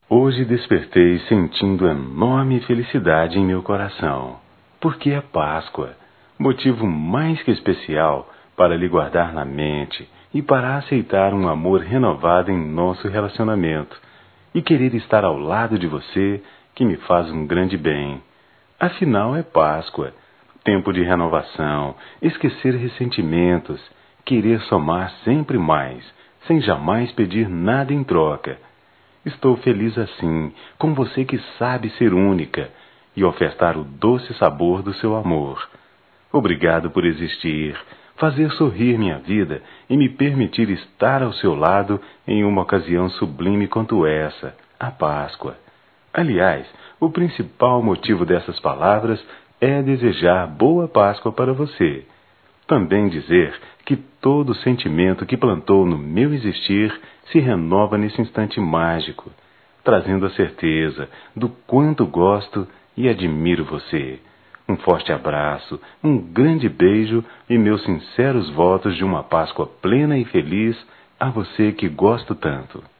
Hoje despertei sentindo enorme felicidade em meu coração, porque é Páscoa, motivo mais que especial para lhe guardar na mente e para aceitar um amor renovado em nosso relacionamento e querer estar ao lado de você, que me faz um grande bem. Afinal, é Páscoa, tempo de renovação, esquecer ressentimentos, querer somar sempre mais, sem jamais pedir nada em troca. Estou feliz assim, com você que sabe ser única e ofertar o doce sabor do seu amor. Obrigado por existir, fazer sorrir minha vida e me permitir estar ao seu lado em uma ocasião sublime quanto essa, a Páscoa. Aliás, o principal motivo dessas palavras é desejar boa Páscoa para você. Também dizer que todo sentimento que plantou no meu existir se renova nesse instante mágico, trazendo a certeza do quanto gosto e admiro você. Um forte abraço, um grande beijo e meus sinceros votos de uma Páscoa plena e feliz a você que gosto tanto.